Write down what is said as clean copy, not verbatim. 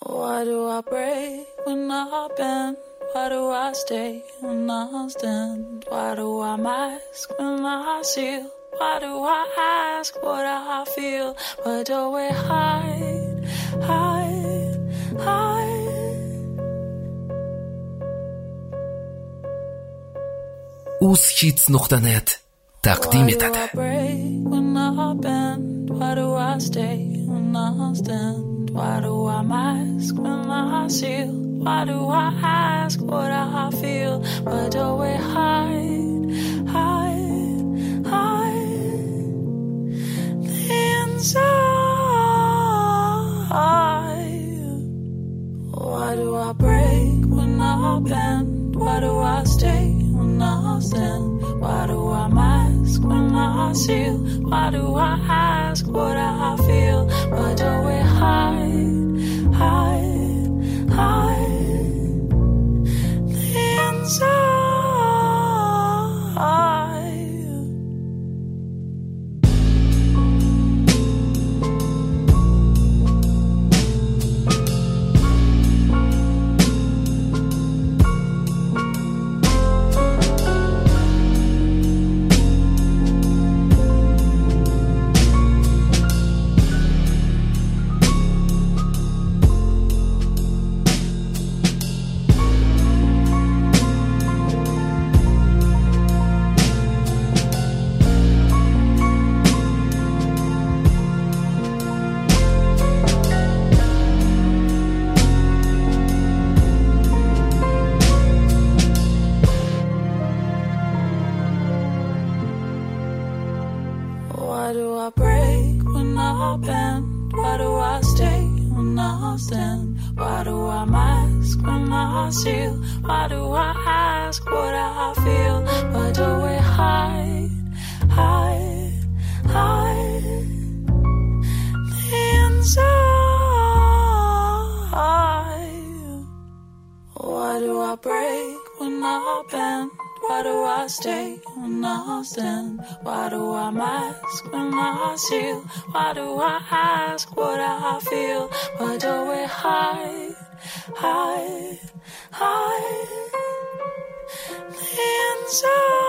Why do I break when I bend? Why do I stay when I stand? Why do I mask when I seal? Why do I ask what I feel? Why do we hide, hide, hide? ushits.net تقدیم Why do داده. I break when I bend? Why do I stay when I stand? Why do I mask when I seal? Why do I ask what I feel? Why do we hide, hide, hide? The inside. Why do I break when I bend? Why do I stay when I stand? Why do I mask when I seal? Why do I ask what I feel? Why do we hide, hide, hide? The inside. Why do I break when I bend? Why do I stay when I stand? Why do I mask when I seal? Why do I ask what I feel? Why do we hide, hide, hide? The inside. Why do I break when I bend? Why do I stay when I stand? Why do I mask when I seal? Why do I ask what I feel? Why do we hide, hide, hide? The inside.